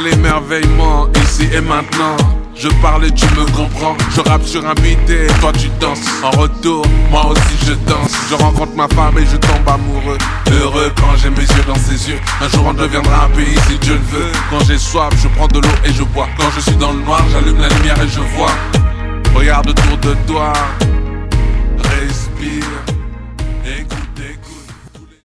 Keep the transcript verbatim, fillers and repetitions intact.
l'émerveillement, ici et maintenant. Je parle et tu me comprends. Je rappe sur un beat et toi tu danses. En retour, moi aussi je danse. Je rencontre ma femme et je tombe amoureux. Heureux quand j'ai mes yeux dans ses yeux. Un jour on deviendra un pays si Dieu le veut. Quand j'ai soif, je prends de l'eau et je bois. Quand je suis dans le noir, j'allume la lumière et je vois. Regarde autour de toi. Respire.